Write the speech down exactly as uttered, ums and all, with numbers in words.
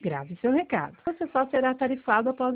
Grave seu recado. Você só será tarifado após